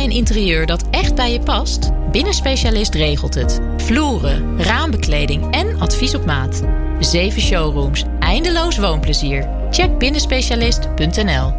bij een interieur dat echt bij je past? Binnenspecialist regelt het. Vloeren, raambekleding en advies op maat. 7 showrooms, eindeloos woonplezier. Check binnenspecialist.nl.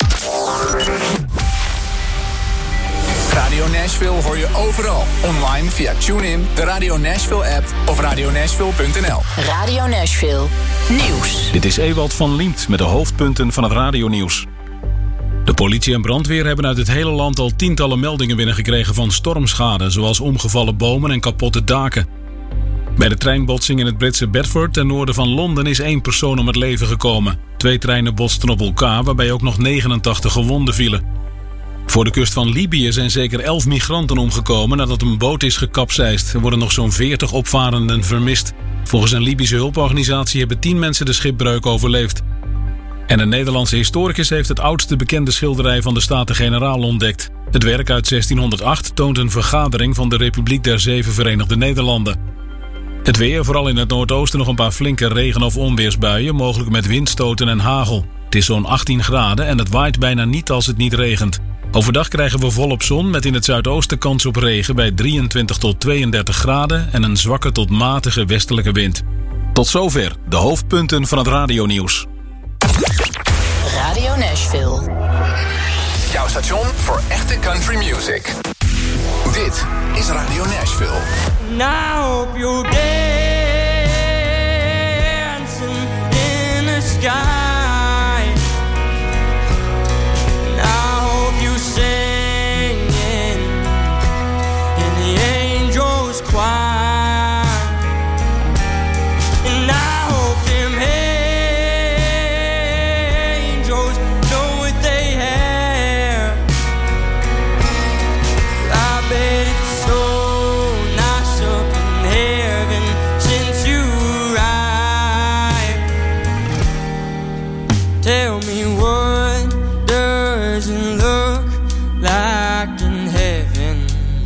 Radio Nashville hoor je overal. Online via TuneIn, de Radio Nashville app of radionashville.nl. Radio Nashville. Nieuws. Dit is Ewald van Liemt met de hoofdpunten van het radionieuws. De politie en brandweer hebben uit het hele land al tientallen meldingen binnengekregen van stormschade, zoals omgevallen bomen en kapotte daken. Bij de treinbotsing in het Britse Bedford ten noorden van Londen is 1 persoon om het leven gekomen. 2 treinen botsten op elkaar, waarbij ook nog 89 gewonden vielen. Voor de kust van Libië zijn zeker 11 migranten omgekomen nadat een boot is gekapseist. Er worden nog zo'n 40 opvarenden vermist. Volgens een Libische hulporganisatie hebben 10 mensen de schipbreuk overleefd. En een Nederlandse historicus heeft het oudste bekende schilderij van de Staten-Generaal ontdekt. Het werk uit 1608 toont een vergadering van de Republiek der 7 Verenigde Nederlanden. Het weer, vooral in het noordoosten nog een paar flinke regen- of onweersbuien, mogelijk met windstoten en hagel. Het is zo'n 18 graden en het waait bijna niet als het niet regent. Overdag krijgen we volop zon met in het zuidoosten kans op regen bij 23 tot 32 graden en een zwakke tot matige westelijke wind. Tot zover de hoofdpunten van het radionieuws. Radio Nashville. Jouw station voor echte country music. Dit is Radio Nashville. Now you're dancing in the sky. Singing in the angels' choir, and I hope them angels know what they have. I bet it's so nice up in heaven since you arrived. Tell me what doesn't look like in heaven.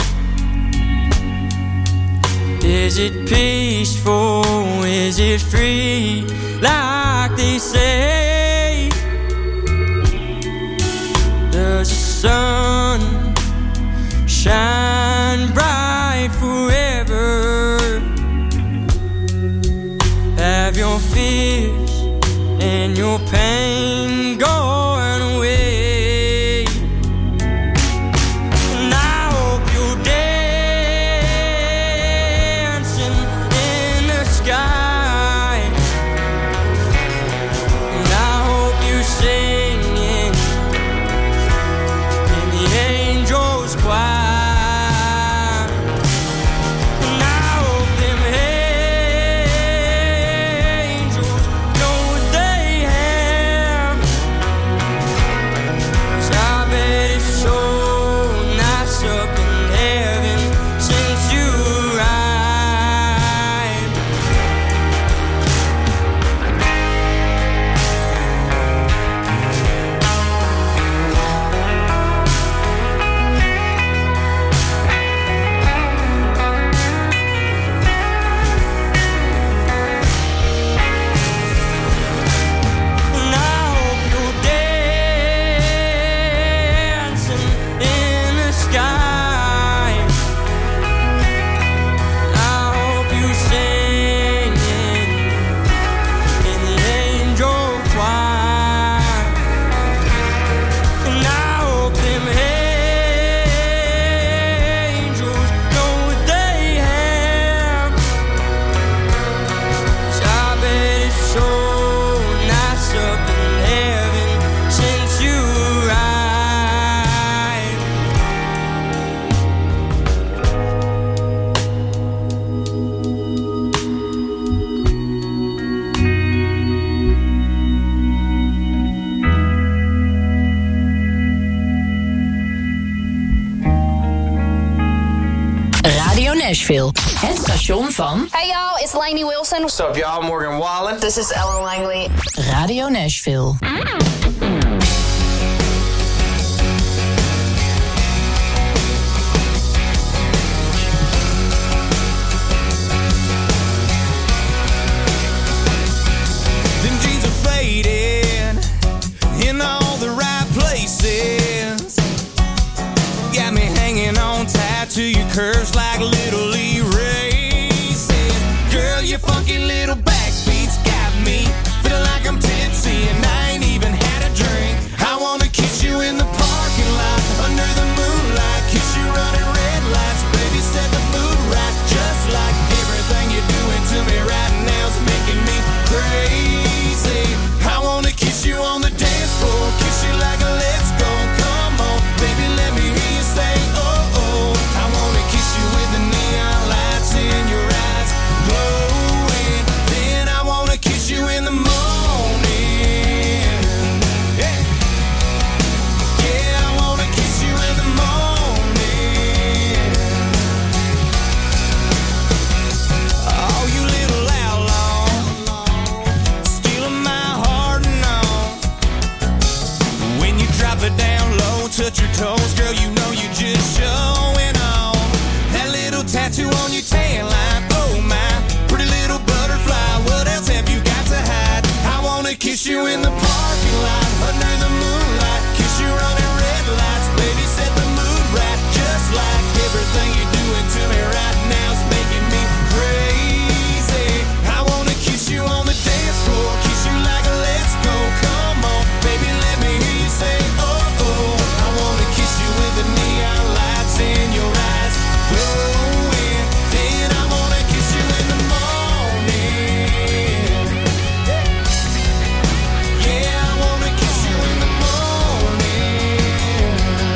Is it peaceful? Is it free? Like they say. Does the sun shine bright forever? Have your fears and your pain gone away? Nashville. Het station van... Hey y'all, it's Lainey Wilson. What's up y'all, Morgan Wallen. This is Ellen Langley. Radio Nashville. Them jeans are faded in all the right places. Got me hanging on tight to your curves like little Lee Ray said. Girl, your funky little backbeats got me feeling like I'm tipsy and I ain't even had a drink. I wanna kiss you in the parking lot under the moonlight, kiss you running red lights, baby, set the mood right, just like everything you're doing to me right now's making me crazy. I wanna kiss you on the dance floor, kiss you like a let's go, come on, baby, let me hear you say oh oh. I wanna kiss you with the neon lights in your eyes glowing, then I wanna kiss you in the morning. Yeah, yeah, I wanna kiss you in the morning. Oh, you little outlaw, stealing my heart and all. When you drop it down low, touch your toes, girl, you know you just showing off. That little tattoo on your tan line, oh my, pretty little butterfly, what else have you got to hide? I wanna kiss you in the parking lot, under the moonlight, kiss you running red lights, baby, set the mood right, just like everything you're doing to me right now's making me crazy. I wanna kiss you on the dance floor, kiss you like a let's go, come on, baby, let me hear you say oh oh. I wanna kiss you with the neon lights in your eyes glowing, then I wanna kiss you in the morning. Yeah, I wanna kiss you in the morning.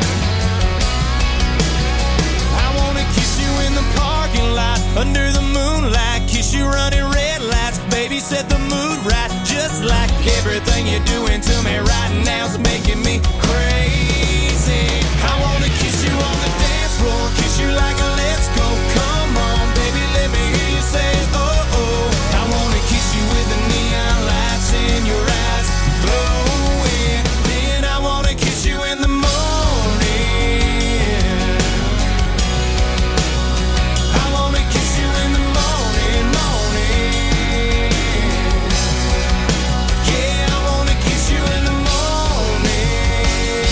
I wanna kiss you in the parking lot, under the moonlight, kiss you running red lights, baby, set the mood right, just like everything you're doing to me right now's making me crazy. I wanna kiss you on the dance floor, kiss you like a let's go, come on, baby, let me hear you say oh oh. I wanna kiss you with the neon lights in your eyes glowing, then I wanna kiss you in the morning. I wanna kiss you in the morning, morning. Yeah, I wanna kiss you in the morning.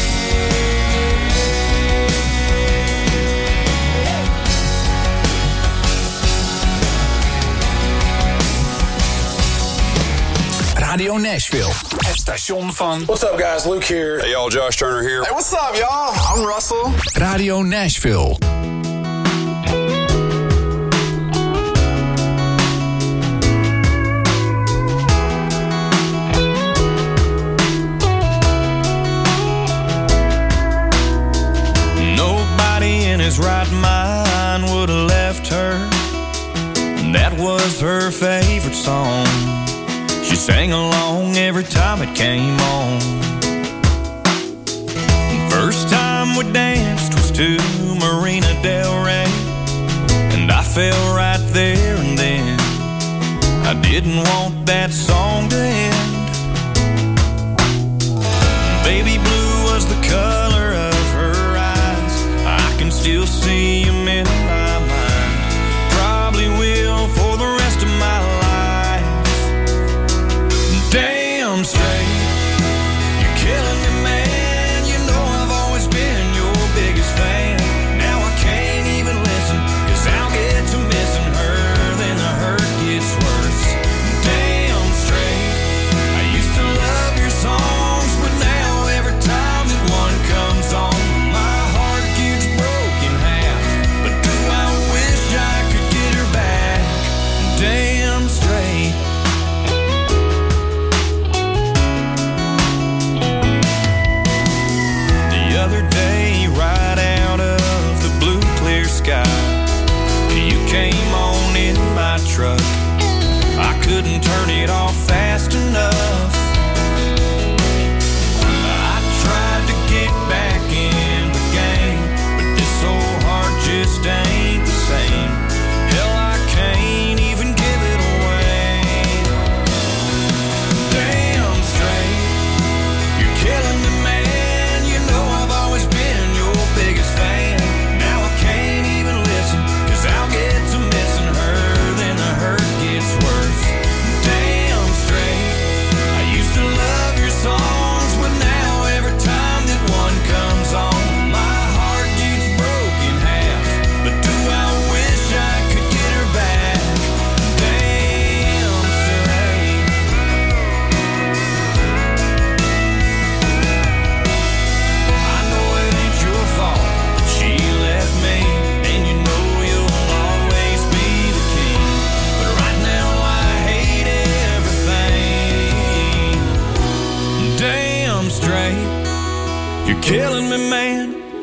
Radio Nashville. Het station van... What's up, guys? Luke here. Hey, y'all, Josh Turner here. Hey, what's up, y'all? I'm Russell. Radio Nashville. Nobody in his right mind would have left her. That was her favorite song. She sang along every time it came on. First time we danced was to Marina Del Rey, and I fell right there and then. I didn't want that song to end. Baby blue was the color of her eyes. I can still see them in my mind. Probably will for the rest of my life. Damn straight, you're killing me, man. You know I've always been your biggest fan. Now I can't even listen, 'cause I'll get to missing her, then the hurt gets worse. Damn straight, I used to love your songs, but now every time that one comes on, my heart gets broken half.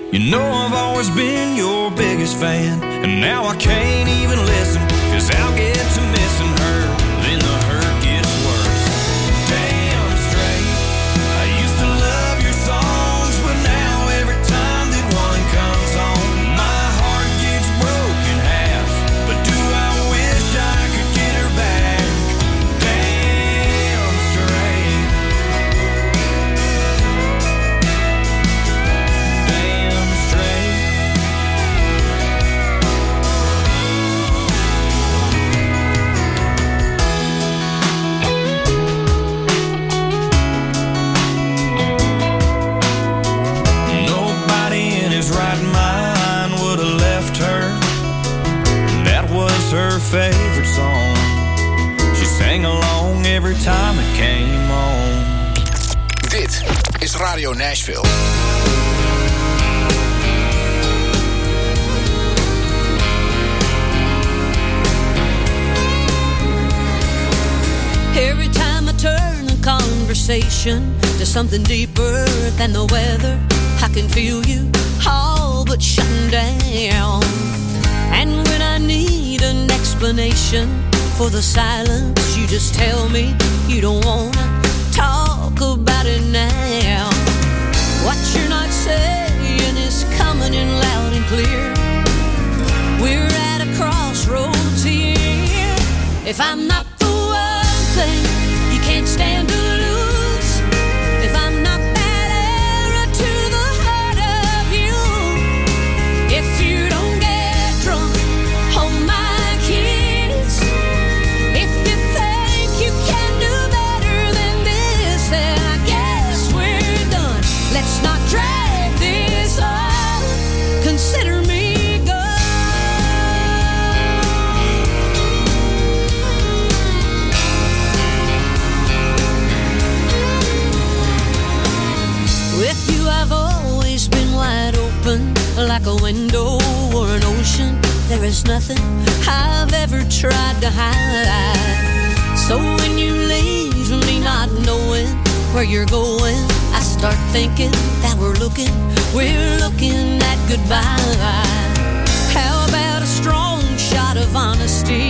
You know I've always been your biggest fan, and now I can't even listen, 'cause I'll get to missing her, then the hurt gets worse. Damn straight, I used to love your songs, but now every time that one comes on, my heart gets broken half. But do I wish I could get her back? Damn straight. Damn straight. Nobody in his right mind would have left her. That was her favorite song. She sang along every time it came on. Dit is Radio Nashville. Every time I turn the conversation to something deeper than the weather, I can feel you all but shutting down. And when I need an explanation for the silence, you just tell me you don't wanna talk about it now. What you're not saying is coming in loud and clear. We're at a crossroads here. If I'm not the one thing you can't stand to lose, if I'm not that arrow to the heart of you, if you don't get drunk on my kiss, if you think you can do better than this, then I guess we're done. Let's not drag this on. Consider me with you. I've always been wide open, like a window or an ocean. There is nothing I've ever tried to hide. So when you leave me not knowing where you're going, I start thinking that we're looking at goodbye. How about a strong shot of honesty?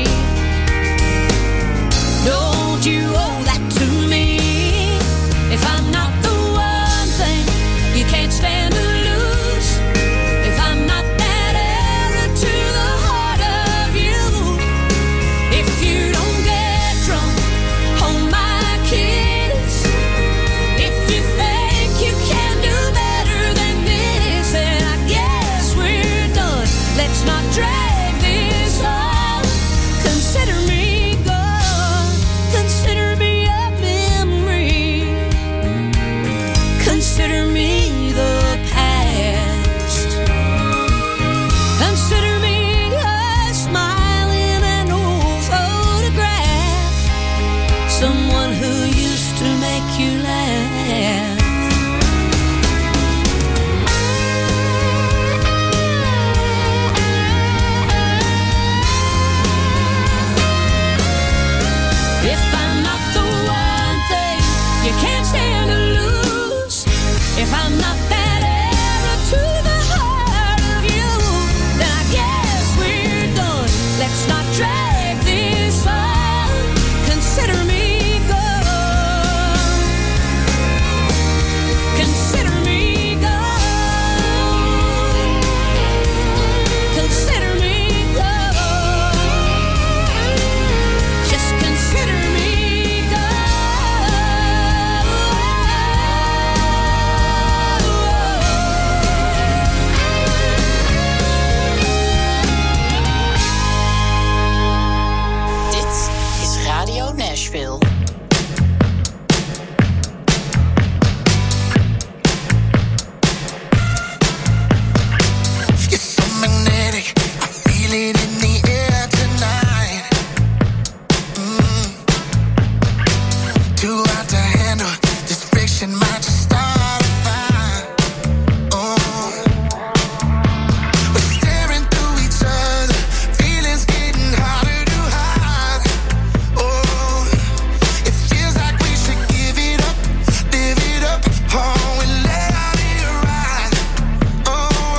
Don't you owe that to me? If I'm not the one thing you can't stand to lose, if I'm not that arrow to the heart of you, if you don't get drunk on my kiss, if you think you can do better than this, then I guess we're done. Let's not drag this on. Consider me gone. Consider me a memory. Consider me the past. Consider me a smile in an old photograph. Someone who used to make you laugh. If I'm not the one thing you can't stand to lose, if I'm not that arrow to the heart of you, then I guess we're done. Let's not drag this on. Consider me gone. Consider me gone. Consider me gone. Just consider me Dit is Radio Nashville. You're so magnetic, I feel it in the air tonight. Too hot to handle, this friction might just start a fire. We're staring through each other, feelings getting harder to hide. It feels like we should give it up, live it up, and let out here right.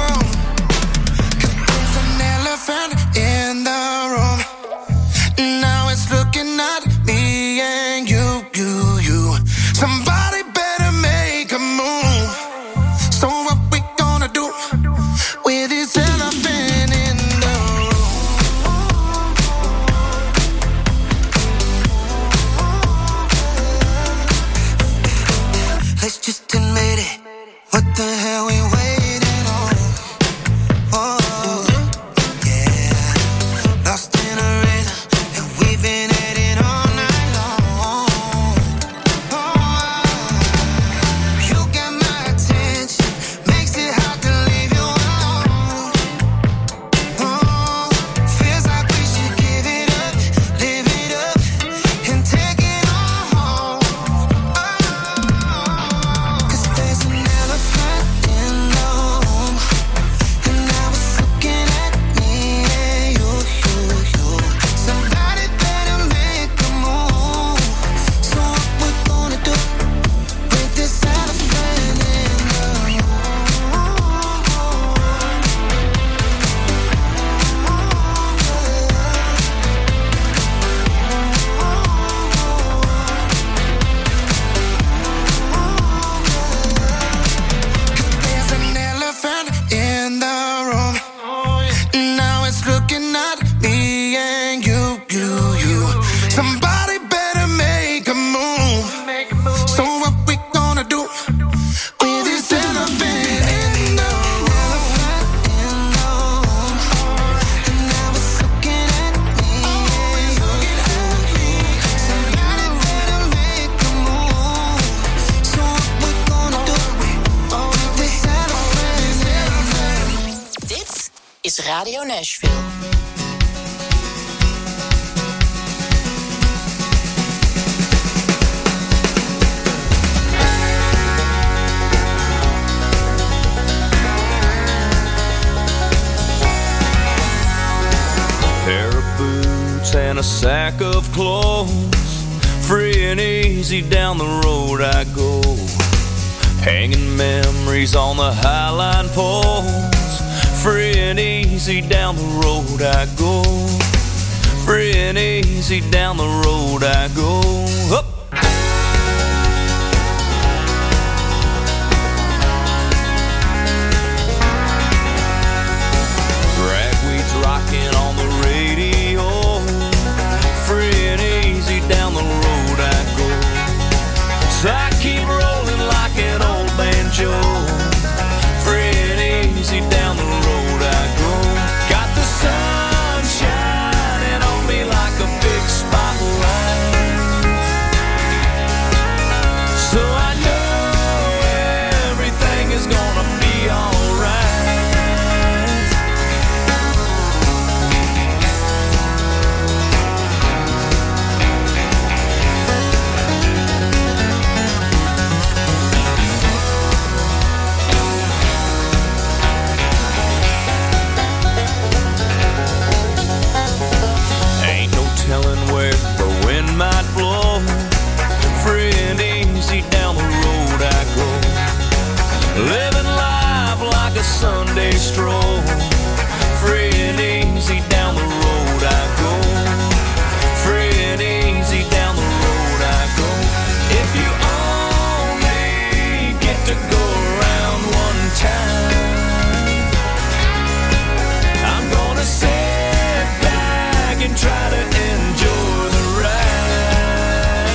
is Radio Nashville. Pair of boots and a sack of clothes, free and easy down the road I go, hanging memories on the highline poles. Free and easy down the road I go, free and easy down the road I go. Up. Ragweed's rocking on the radio, free and easy down the road I go. So I keep rolling like an old banjo, free and easy down the road I go. Got the sun shining on me like a big spotlight, so I know everything is gonna be alright. Telling where the wind might blow, free and easy down the road I go, living life like a Sunday stroll, free and easy down the road I go, free and easy down the road I go. If you only get to go around one time, I'm gonna sit back and try to enjoy the ride.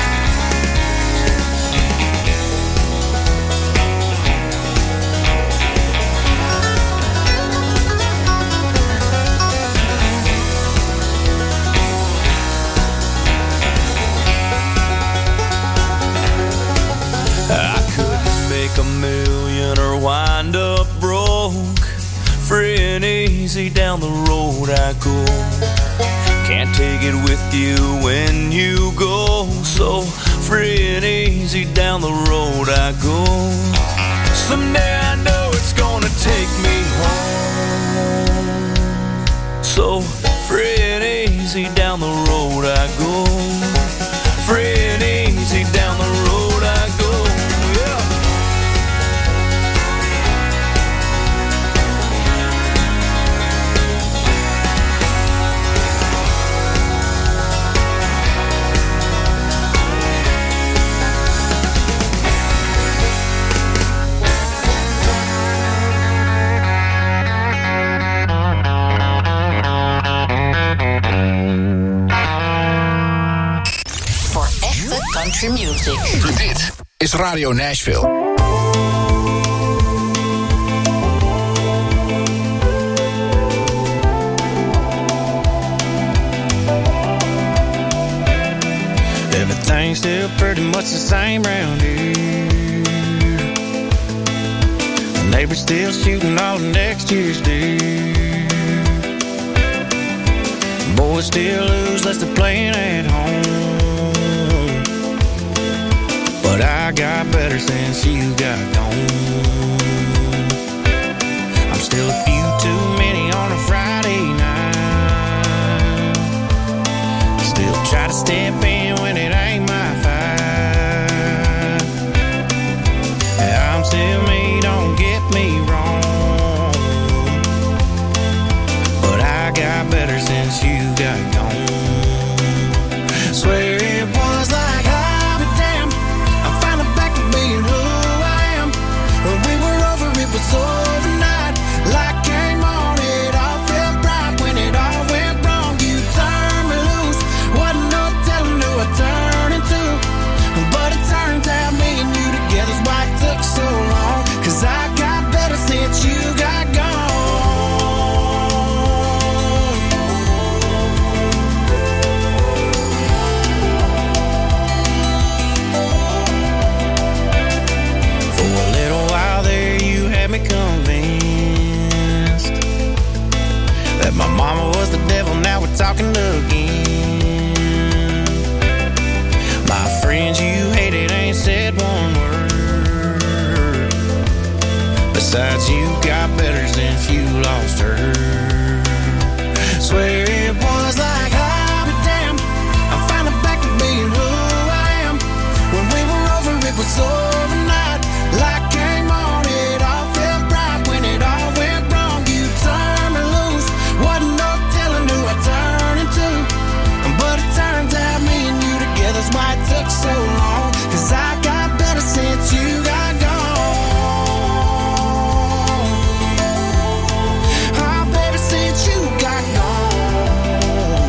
I couldn't make a million or wind up broke, free and easy down the road I go. Can't take it with you when you go, so free and easy down the road I go. Someday I know it's gonna take me home, so free and easy down the road I go, free and easy down the road I go. Yeah. Voor echte country music. Dit is Radio Nashville. Everything's still pretty much the same round here. The neighbor's still shooting all the next year's deer. Boys still lose less than playing at home. But I got better since you got gone. I'm still a few too many on a Friday night. Still try to step in when it ain't my fight. I'm still me, don't get me wrong, but I got better since you got gone. Swear it was like I'll be damned, I'm finally back to being who I am. When we were over, it was overnight, like the devil, now we're talking again. My friends you hated ain't said one word. Besides, you got better since you lost her. Swear it was like, I'll be damned, I'm finally back to being who I am. When we were over, it was overnight. Light came on, it all felt bright. When it all went wrong, you turned me loose. Wasn't no telling who I turned into. But it turns out me and you together's why it took so long. 'Cause I got better since you got gone. Oh, baby, since you got gone.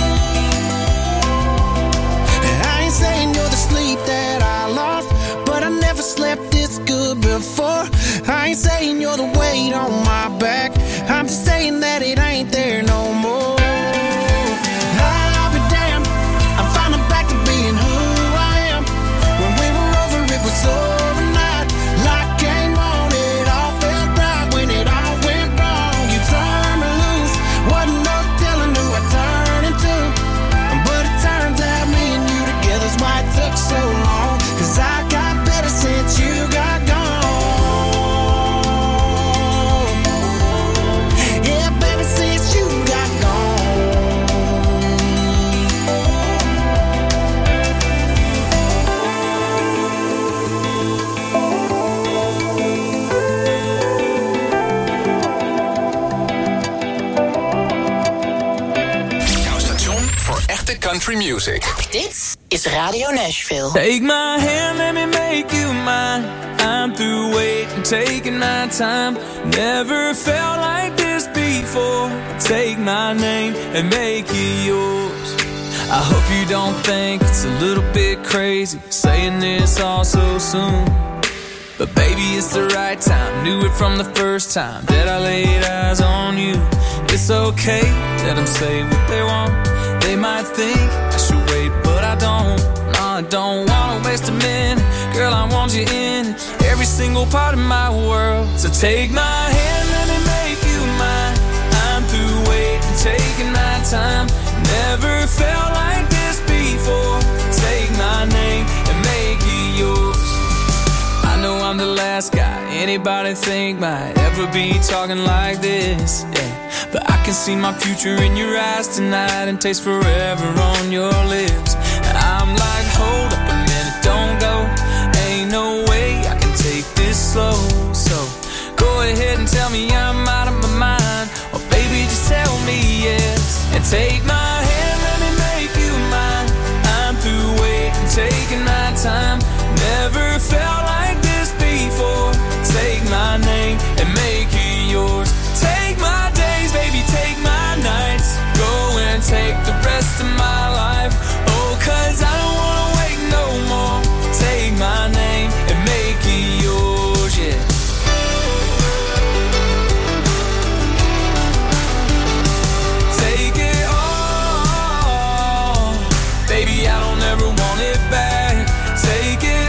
I ain't saying you're the sleep that I lost, but I never slept this good before. I ain't saying you're the weight on my back, I'm just saying that it ain't there no more. I'll be damned, I'm finally back to being who I am. When we were over, it was overnight. Light came on, it all felt bright. When it all went wrong, you turned me loose. Wasn't no telling who I turned into. But it turns out me and you together's why it took so long. 'Cause I got better since you got gone. Yeah, baby, since you got gone. Jouw station voor echte country music. Dit is Radio Nashville. Take my hand, let me make you mine. I'm through waiting, taking my time. Never felt like this before. Take my name and make it yours. I hope you don't think it's a little bit crazy saying this all so soon. But baby, it's the right time. Knew it from the first time that I laid eyes on you. It's okay, let them say what they want. They might think I should wait, but I don't. No, I don't wanna waste a minute. Girl, I want you in every single part of my world. So take my hand, let me make you mine. I'm through waiting, taking my time. Never felt like this before. Take my name and make it yours. I know I'm the last guy anybody think might ever be talking like this, yeah. But I can see my future in your eyes tonight and taste forever on your lips. And I'm like, hold up a minute, don't go. Ain't no way I can take this slow. So go ahead and tell me I'm out of my mind, or baby, just tell me yes. And take my hand, let me make you mine. I'm through waiting, taking my time. Never felt like this before. Take my name and make it yours. Take my days, baby, take my nights. Go and take the rest of my life. Oh, 'cause I don't wanna wait no more. Take my name and make it yours, yeah. Take it all, baby, I don't ever want it back. Take it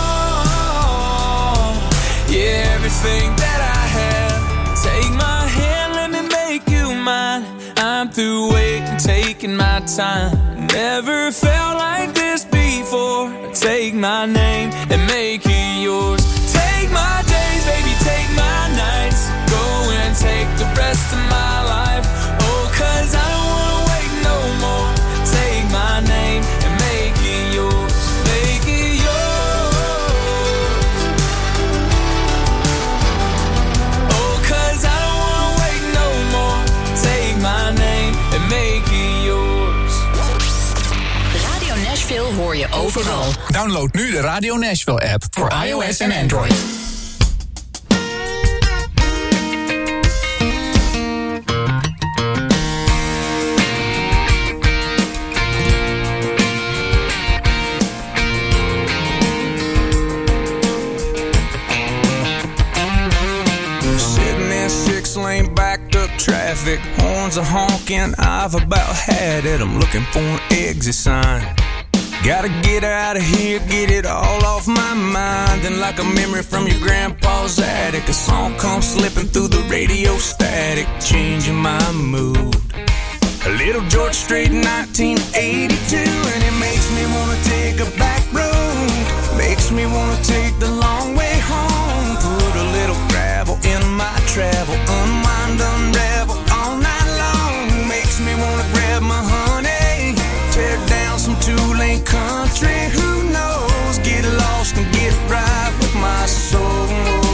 all, yeah, everything that I have. Take my hand, let me make you mine. I'm through waiting, taking my time. Never felt like this before. Take my name and make it yours. Take my days, baby, take my nights. Go and take the rest of my life. Oh, 'cause I don't wanna wait no more. Take my name and make it yours. Make it yours. Oh, 'cause I don't wanna wait no more. Take my name and make it yours. Radio Nashville hoor je overal. Download nu de Radio Nashville app voor iOS en Android. Sitting in 6-lane backed up traffic, horns are honking, I've about had it. I'm looking for an exit sign. Gotta get out of here, get it all off my mind. And like a memory from your grandpa's attic, a song comes slipping through the radio static, changing my mood. Little George Street, 1982, and it makes me wanna take a back road. Makes me wanna take the long way home. Put a little gravel in my travel, unwind, unravel all night long. Makes me wanna grab my honey, tear down some two-lane country. Who knows? Get lost and get right with my soul.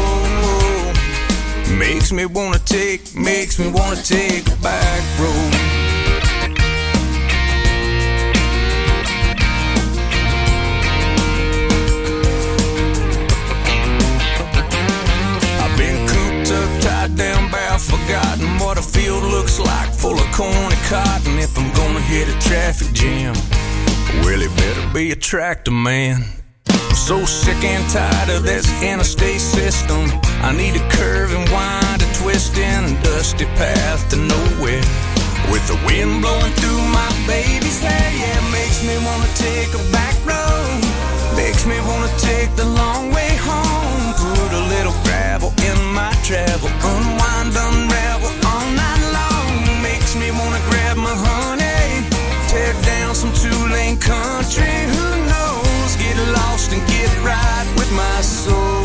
Makes me wanna take a back road. Tied down, bow, forgotten what a field looks like, full of corn and cotton. If I'm gonna hit a traffic jam, well, it better be a tractor man. I'm so sick and tired of this interstate system. I need a curve and wind, a twisting, dusty path to nowhere. With the wind blowing through my baby's hair, yeah, it makes me wanna take a back road. Makes me wanna take the long way home. Put a little gravel in my travel, unwind, unravel all night long. Makes me wanna grab my honey, tear down some two-lane country. Who knows? Get lost and get right with my soul.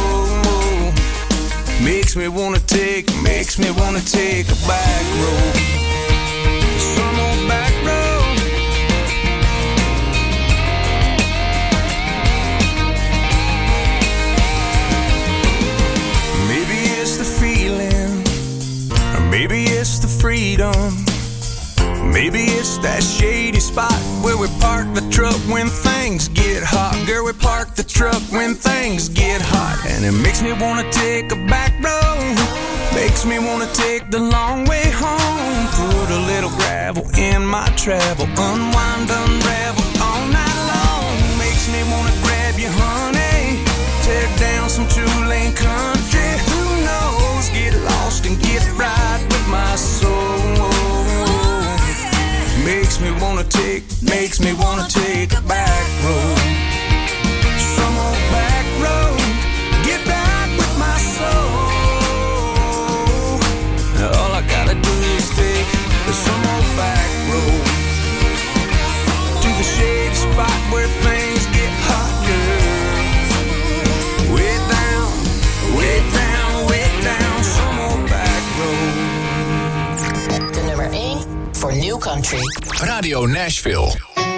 Makes me wanna take a back road. Some old back road. Maybe it's the feeling, or maybe it's the freedom. Maybe it's that shady spot where we park the truck when things get hot. Girl, we park the truck when things get hot. And it makes me wanna take a back road. Makes me wanna take the long way home. Put a little gravel in my travel, unwind, unravel all night long. Makes me wanna grab you, honey, tear down some two-lane country. Who knows? Get lost and get right with my soul. Makes me wanna take a back road. Some old back road. Get back with my soul. All I gotta do is take some old back road to the shady spot where things get hot, girl. Way down, way down, way down. Some old back road. De nummer 1 voor New Country. Radio Nashville.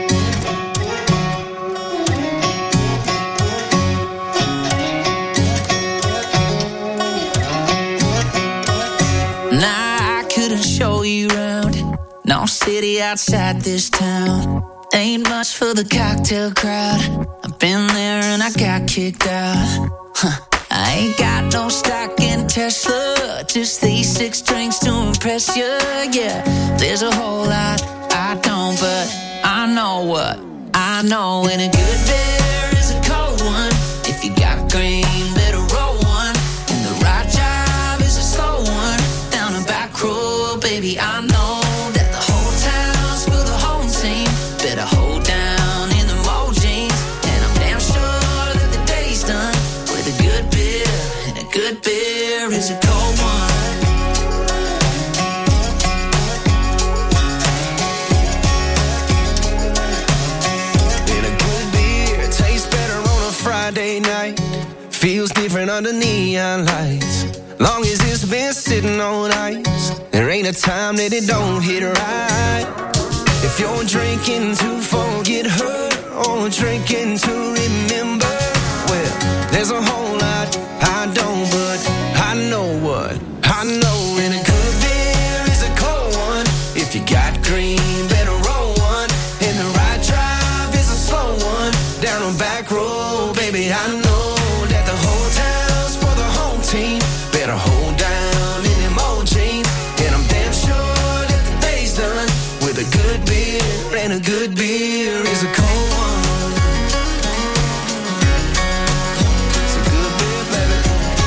Nah, I couldn't show you around. No city outside this town. Ain't much for the cocktail crowd. I've been there and I got kicked out. I ain't got no stock in Tesla. Just these 6 drinks to impress you, yeah. There's a whole lot I don't, but I know what I know. And a good beer is a cold one. If you got green, better roll one. And the right job is a slow one. Down the back road, baby, I know that the whole town's for the home team. Better hold down in the mole jeans. And I'm damn sure that the day's done with a good beer. And a good beer is a cold one. Friday night feels different under neon lights. Long as it's been sitting on ice, there ain't a time that it don't hit right. If you're drinking to forget her or drinking to remember, well, there's a whole lot I don't, but I know what I know. And a good beer is a cold one. If you got green, better roll one. And the right drive is a slow one. Down on back road, baby, I know that the whole town's for the home team. Better hold down in them old jeans. And I'm damn sure that the day's done with a good beer. And a good beer is a cold one. It's a good beer, baby.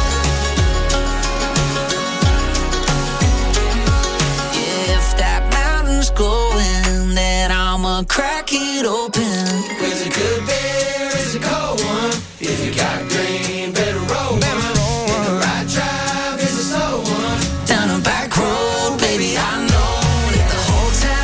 If that mountain's glowing, then I'ma crack it open. It's a good beer, it's a cold one. If you got green, better roll one. And the right drive is a slow one. Down a back road, baby, I know that the whole town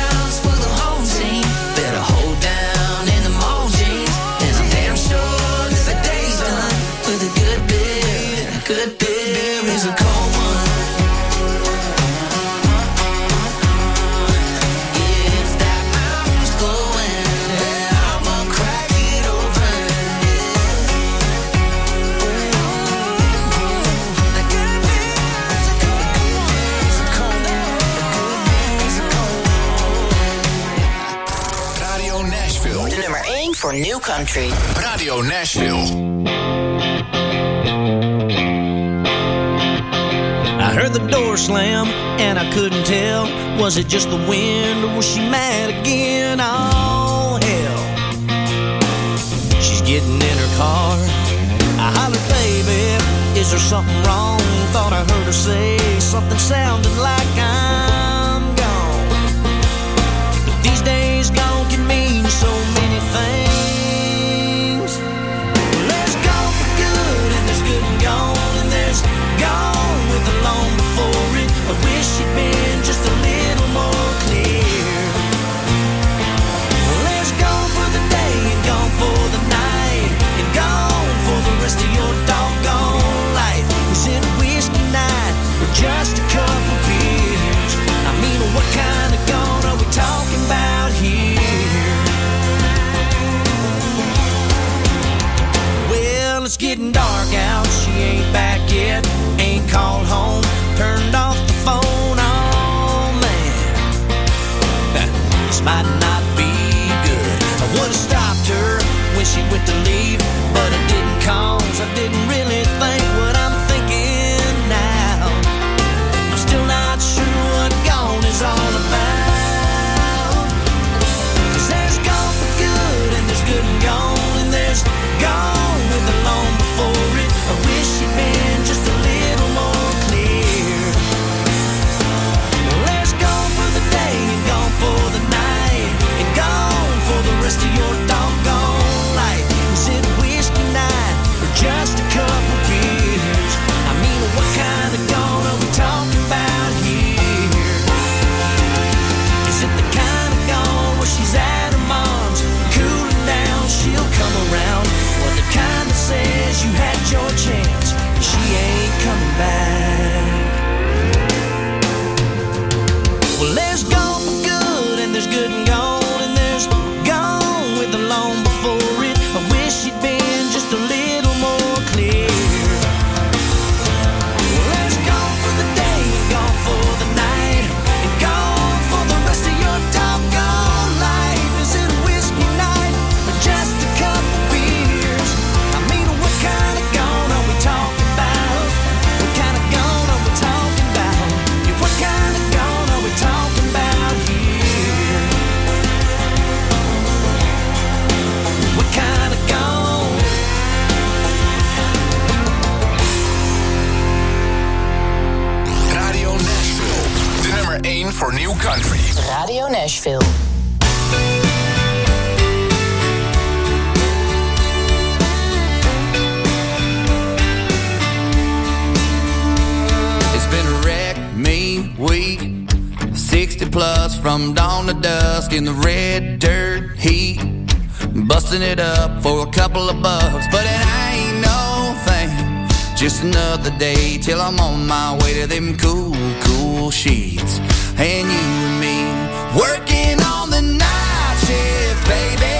for New Country. Radio Nashville. I heard the door slam and I couldn't tell. Was it just the wind or was she mad again? Oh, hell. She's getting in her car. I hollered, baby, is there something wrong? Thought I heard her say something sounding like I'm gone. But these days gone can mean so many things. Well, there's gone for good and there's good and gone, and there's gone with the long before it. I wish you'd been just a little more clear. Well, there's gone for the day and gone for the night, and gone for the rest of your doggone life. Is it a whiskey night or just a couple beers? I mean, what kind of gone are we talking about here? Well, it's getting dark out, she ain't back yet, ain't called home, turned off the phone, oh man. This might not be good. I would've stopped her when she went to leave, but I didn't, cause I didn't really think what I'm thinking now. I'm still not sure what gone is all about. Cause there's gone for good and there's good and gone, and there's gone with the long before it. I wish you'd been just a little more clear. Well, there's gone for the day and gone for the night, and gone for the rest of your doggone life. Is it a whiskey night or just a couple beers? I mean, what kind of gone are we talking about here? Is it the kind of gone where she's at her mom's, cooling down, she'll come around? Or the kind that says you had your chance, she ain't coming back? Well, there's gone for good and there's good and gone, and there's gone with the long before it. I wish you'd been just a little more clear. Well, there's gone for the day and gone for the night, and gone for the rest of your doggone life. Is it a whiskey night or just a couple beers? I mean, what kind of gone are we talking about? What kind of gone are we talking about? Yeah, what kind of gone are we talking about here? What kind of gone? Radio Nashville. De nummer 1 voor New Country. Radio Nashville. It's been a wreck, me, week 60 plus from dawn to dusk in the red dirt heat, busting it up for a couple of bucks, but it ain't no thing, just another day till I'm on my way to them cool, cool sheets. And you and me working on the night shift, baby,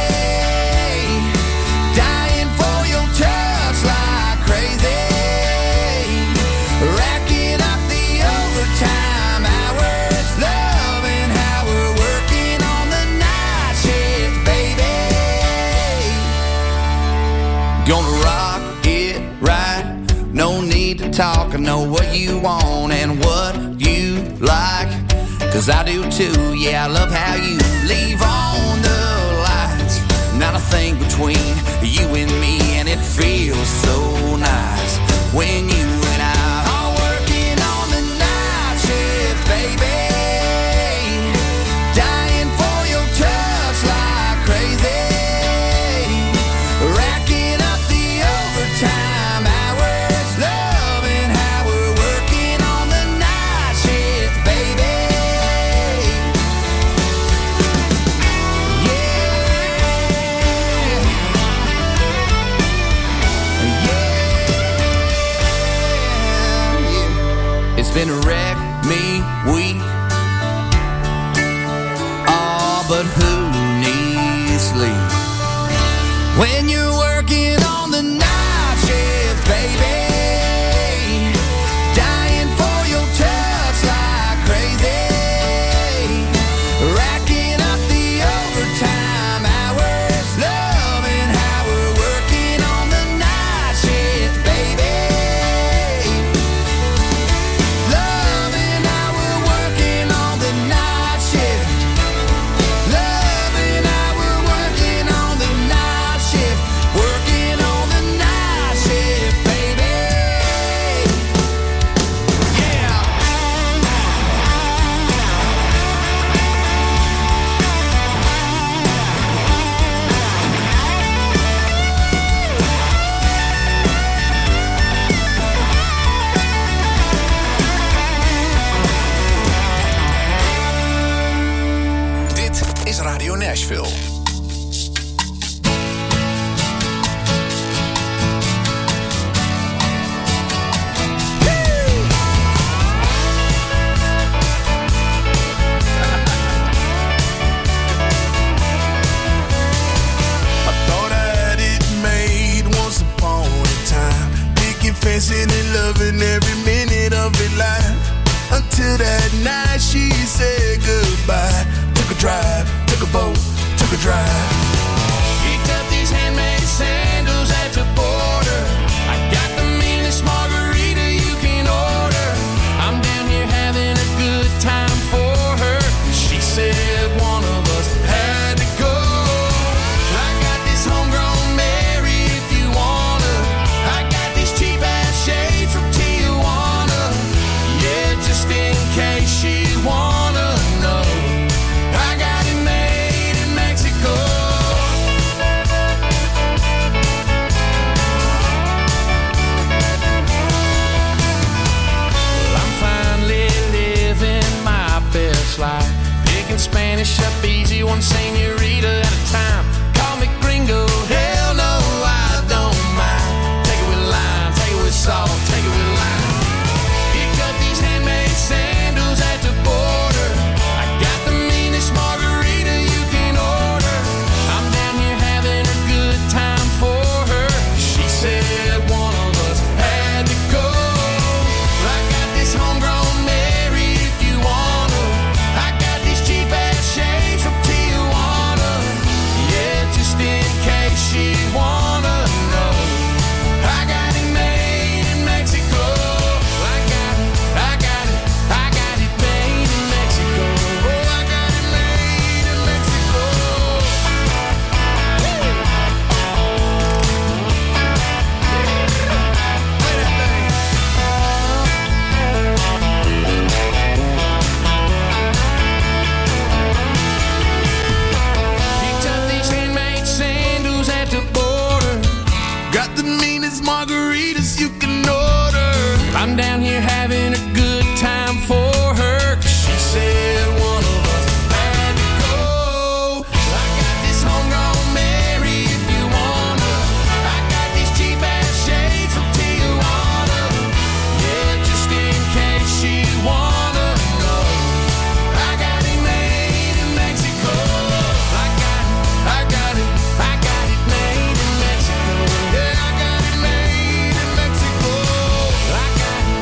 dying for your touch like crazy, racking up the overtime hours, loving how we're working on the night shift, baby. Gonna rock it right, no need to talk, I know what you want and what you like, cause I do too, yeah, I love how you leave on the lights, not a thing between you and me, and it feels so nice when you and I are working on the night shift, baby, dying for your touch like crazy, racking up the overtime hours, loving how we're working on the night shift, baby. Yeah. is Radio Nashville. Fencing and loving every minute of it life. Until that night she said goodbye. Took a drive, took a boat, took a drive. Picked up these handmade sandals at the border. I got the meanest margarita you can order. I'm down here having a good time for her. She said one of us had to go. I got this homegrown Mary if you wanna. I got these cheap shades from Tijuana. Yeah, just in case she wanna know. I got it made in Mexico. Well, I'm finally living my best life. Picking Spanish up easy, one señorita at a time. Call me gringo, hell no, I don't mind. Take it with lime, take it with salt, take it with lime. Picked up these handmade sandals at the border. I got the meanest margarita you can order. I'm down here having a good time for her. She said one of us had to go. I got this homegrown Mary if you wanna. I got these cheap ass shades from Tijuana. Yeah, just in case she wanna know. I got it made in Mexico. I got it made in Mexico. Oh, I got it made in Mexico. Picked up these handmade sandals at the border. Got the meanest margaritas you can order. I'm down here having a good time for her. 'Cause she said one of us had to go. I got this homegrown Mary if you wanna. I got these cheap ass shades from Tijuana. Yeah, just in case she wanna know. I got it made in Mexico. I got it made in Mexico. Yeah, I got it made in Mexico. I got it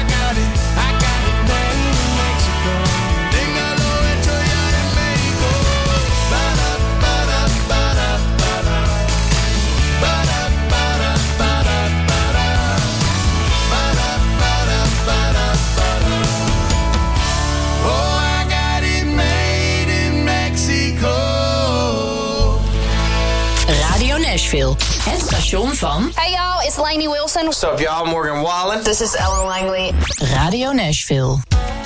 made in Mexico. Déjalo hecho ya en México. Ba-da, ba-da, ba-da, ba-da. Ba-da, ba-da, ba-da, ba-da. Ba-da, ba-da, ba-da, ba-da. Oh, I got it made in Mexico. Radio Nashville, het station van Hey y'all, it's Lainey Wilson. What's up, y'all? Morgan Wallen. This is Ellen Langley. Radio Nashville.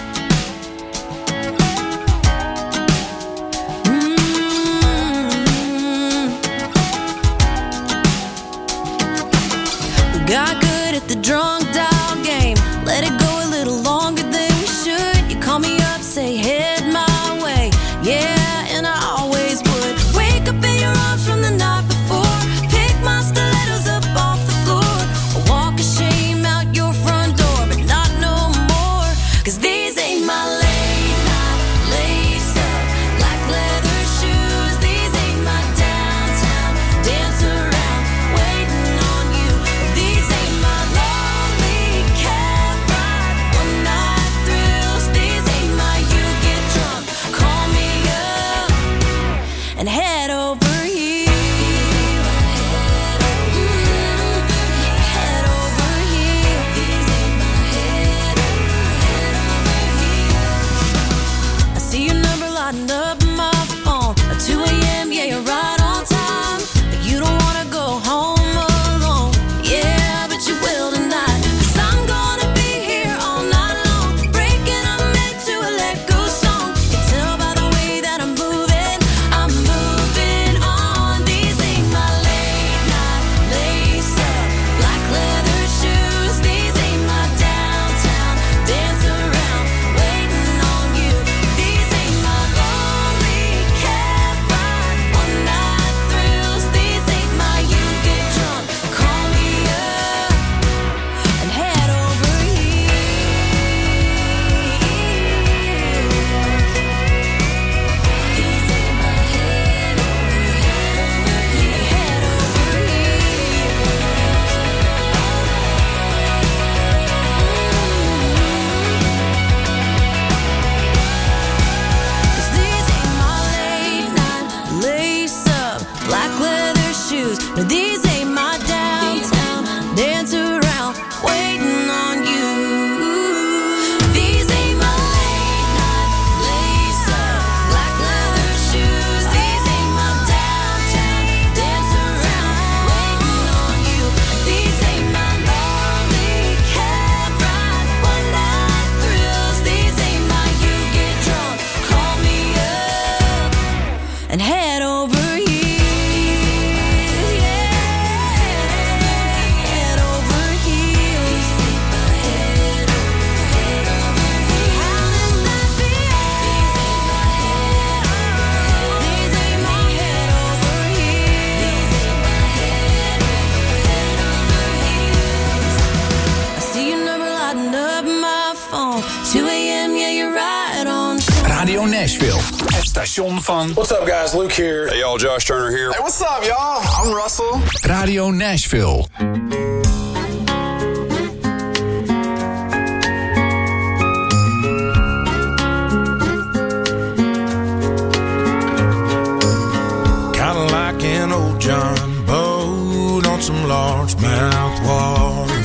We got good at the drunk dial game. Let it go a little longer than we should. You call me up, say head my way. Yeah, and I always would. Wake up in your arms from the night before. Pick my stilettos up off the floor. Walk of shame out your front door, but not no more. 'Cause these Radio Nashville. Het station van... What's up, guys? Luke here. Hey, y'all. Josh Turner here. Hey, what's up, y'all? I'm Russell. Radio Nashville. Kinda like an old John boat on some largemouth water.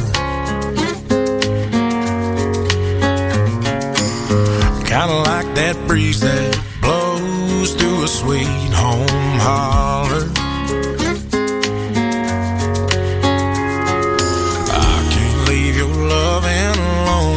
Kinda like that breeze that blows through a sweet home holler. I can't leave your loving alone.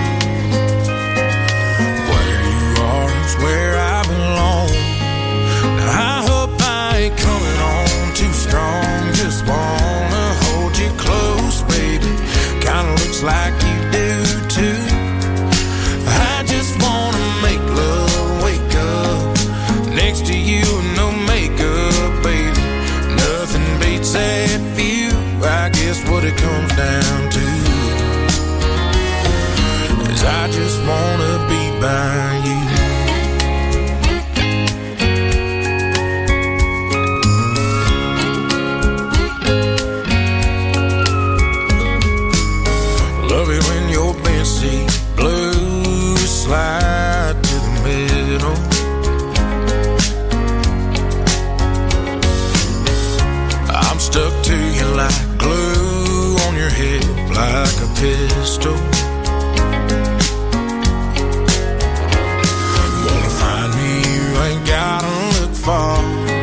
Where you are is where I belong. Now I hope I ain't coming on too strong. Just wanna hold you close, baby. Kinda looks like you do too. I just wanna make love, wake up next to you and no makeup, baby. Nothing beats that view. I guess what it comes down to is I just wanna be by you. Love it when your bench seat blue slide to the middle. I'm stuck to you like glue on your hip, like a pistol. Wanna find me, you ain't gotta look far.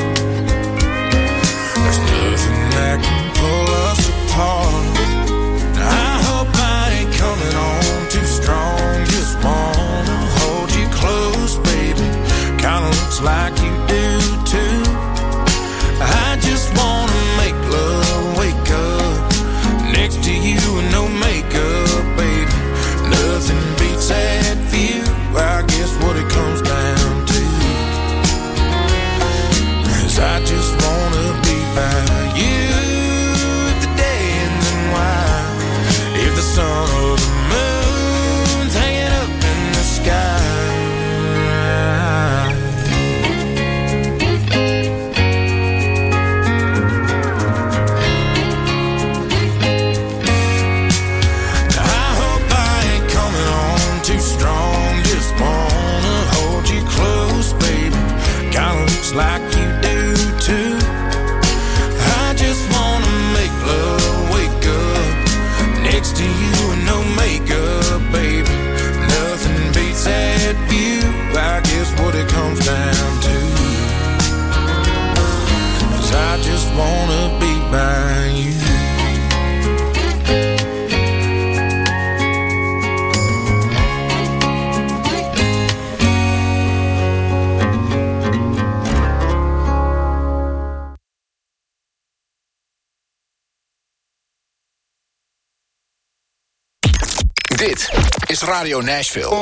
There's nothing that can pull us apart. I hope I ain't coming on too strong. Just wanna hold you close, baby. Kinda looks like you do too. I just wanna make love, wake up next to you and no makeup, baby. Nothing beats that view. I guess what it comes down to is I just wanna be by you. If the day ends in white, if the sun or the moon's hanging up in the sky, I hope I ain't coming on too strong. Just wanna hold you close, baby. Kinda looks like you do too. I just wanna make love, wake up next to you and no makeup, baby. Nothing beats that view. I guess what it comes down to is I just wanna be by you. Dit is Radio Nashville.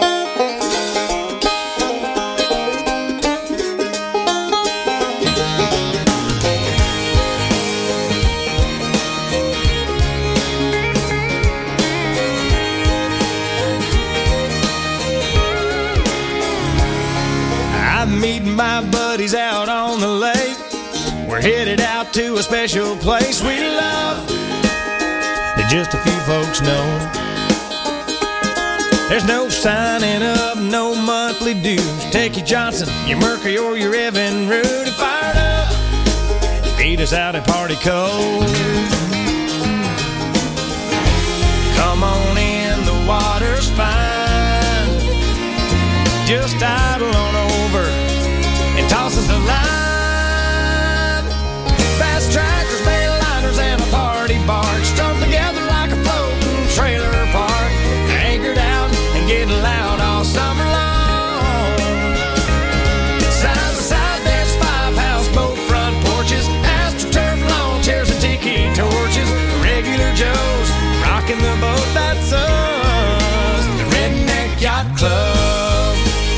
I'm meeting my buddies out on the lake. We're headed out to a special place we love that just a few folks know. There's no signing up, no monthly dues. Take your Johnson, your Mercury, or your Evan Root and fire it up. Beat us out at Party Cove. Come on in, the water's fine. Just idle on over and toss us a line. Fast tractors, bail liners, and a party barge strung together like a floating trailer park. Anchored out and getting loud all summer long. Side by side, there's 5 houseboat front porches, AstroTurf lawn chairs and tiki torches. Regular Joes rocking the boat, that's us, the Redneck Yacht Club.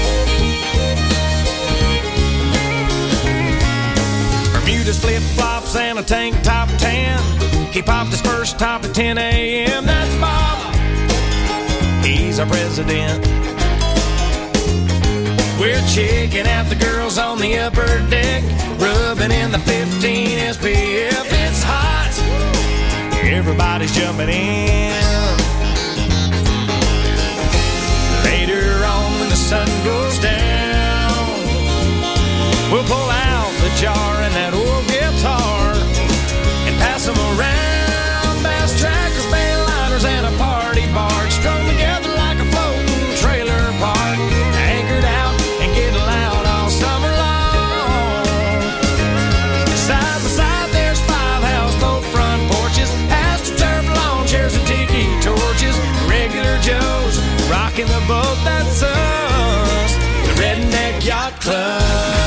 Bermuda's flip-flops and a tank top tan. He popped his first top at 10 a.m. That's Bob. He's our president. We're checking out the girls on the upper deck, rubbing in the 15 SPF. It's hot, everybody's jumping in. Later on when the sun goes down, we'll pull out the jar and that old guitar and pass them around. Bass trackers, mainliners, and a party barge strung together like a floating trailer park, anchored out and getting loud all summer long. Side by side there's 5 houseboat front porches, astroturf lawn chairs and tiki torches, regular Joes rocking the boat. That's us, the Redneck Yacht Club.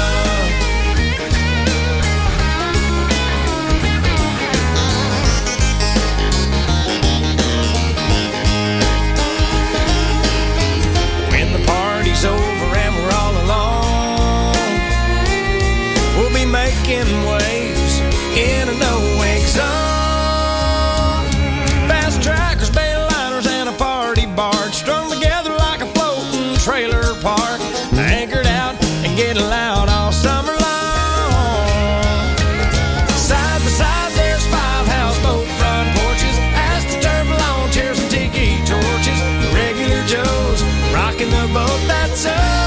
Over and we're all alone, we'll be making waves in a no-wake zone. Fast trackers, baitliners, and a party barge strung together like a floating trailer park, anchored out and getting loud all summer long. Side by side there's 5 houseboat front porches, astroturf lawn chairs and tiki torches, regular Joes rocking the boat. That's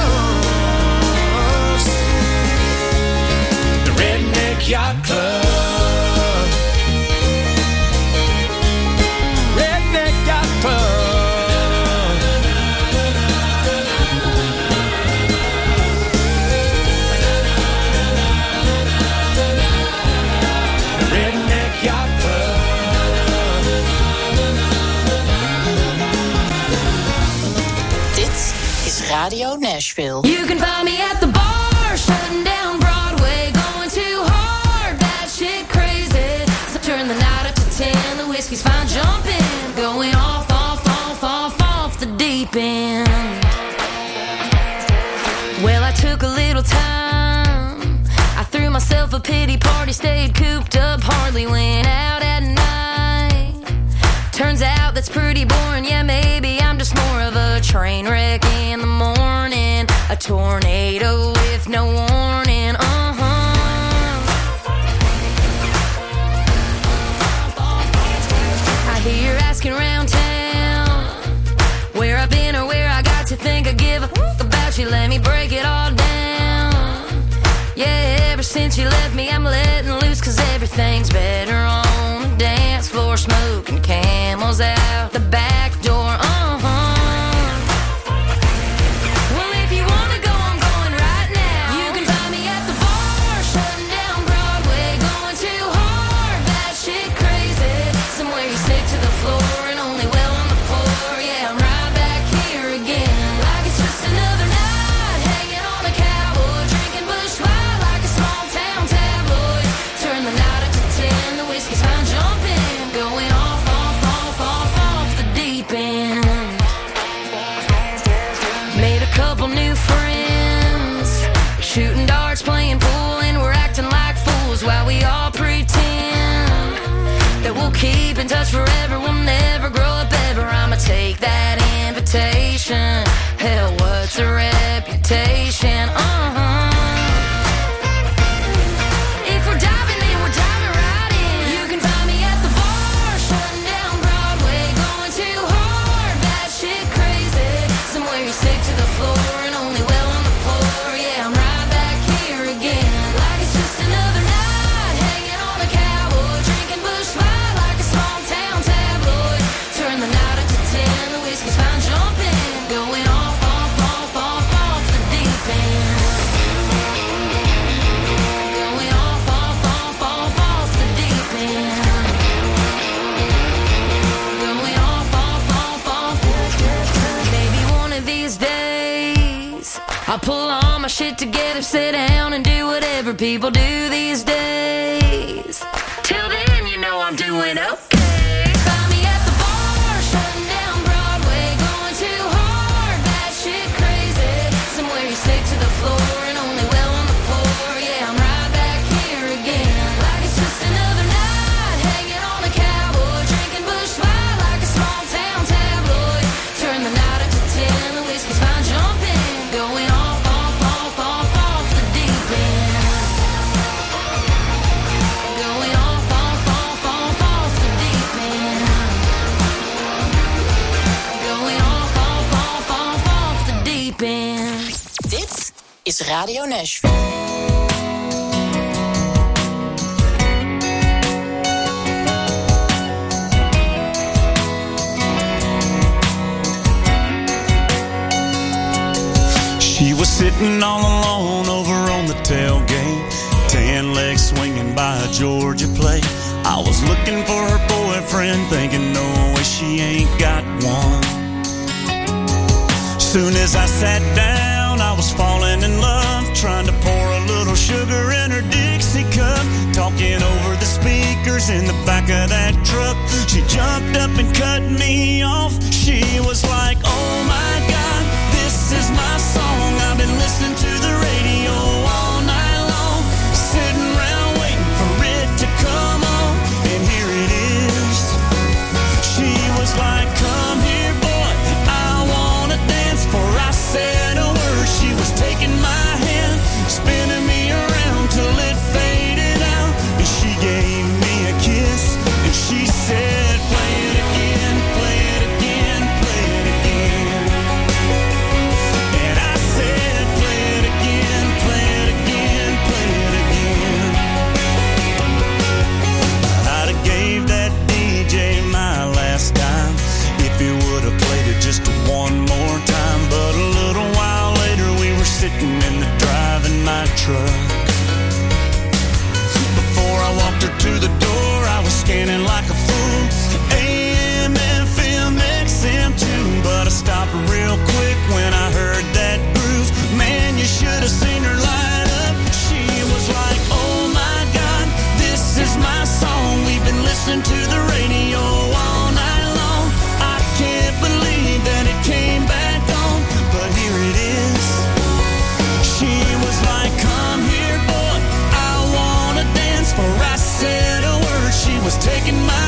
us, the Redneck Yacht Club. Redneck Yacht Club. The Redneck Yacht Club. Dit is Radio Nashville. You can find me at the bar, shutting down Broadway, going too hard, that shit crazy. So turn the night up to 10, the whiskey's fine jumping, going off, off, off, off, off the deep end. Well, I took a little time, I threw myself a pity party, stayed cooped up, hardly went out at night. Turns out that's pretty boring, yeah, maybe I'm just more of a train wreck in the morning, a tornado with no warning, I hear you're asking around town where I've been or where I got to think I give a fuck about you, let me break it all down. Yeah, ever since you left me I'm letting loose, cause everything's better on the dance floor, smoking Camels out the back door, Well, if you wanna go, I'm going right now. You can find me at the bar, shutting down Broadway, going too hard, that shit crazy. Somewhere you stick to the floor and only well on the floor. Yeah, I'm right back here again, like it's just another night, hanging on a cowboy, drinking Busch Light like a small town tabloid. Turn the night up to 10, the whiskey's fine jumping, going off, off, off, off, off the deep end. Made a couple new friends, shooting darts, playing pool, and we're acting like fools while we all pretend that we'll keep in touch forever, we'll never grow up ever. I'ma take that invitation, hell, what's a reputation, If we're diving in, we're diving right in. You can find me at the bar, shutting down Broadway, going too hard, that shit crazy. Somewhere you stick to the floor and only well on the floor. Yeah, I'm right back here again, like it's just another night, hanging on a cowboy, drinking Busch Light like a small town tabloid. Turn the night up to 10, the whiskey's fine jumping, going off, off, off, off, off the deep end. Going off, off, off, off, off the deep end. Going off, off, off, off. Maybe one of these days I'll pull all my shit together, sit down and do whatever people do these days. Till then, you know I'm doing okay. Find me at the bar, shutting down Broadway, going too hard, that shit crazy. Somewhere you stick to the floor and only well on the floor. Yeah, I'm right back here again, like it's just another night, hanging on a cowboy, drinking Busch Light like a small town tabloid. Turn the night up to 10, the whiskey's fine jumping, going off, off, is Radio Nashville. She was sitting all alone over on the tailgate, tan legs swinging by a Georgia plate. I was looking for her boyfriend, thinking no way she ain't got one. Soon as I sat down, I was falling in love, trying to pour a little sugar in her Dixie cup, talking over the speakers in the back of that truck. She jumped up and cut me off. She was like, oh my God, this is my song. I've been listening to the radio all night long, sitting around waiting for it to come on, and here it is. She was like, come here, boy, I wanna dance. Before I said a word, she was taking my hand, spinning me around till it faded out, and she gave me a kiss, and she said, play it again, play it again, play it again. And I said, play it again, play it again, play it again. I'd have gave that DJ my last dime if he would have played it just one more time. But a little while later we were sitting in the drive in my truck. Before I walked her to the door, I was scanning like a fool, AM, FM, XM too. But I stopped real quick when I heard that groove. Man, you should have seen her light up. She was like, oh my God, this is my song. We've been listening to the radio all night long. I can't believe that it came back on, but here it is. She was like, come here, boy, I wanna dance. Before I said a word, she was taking my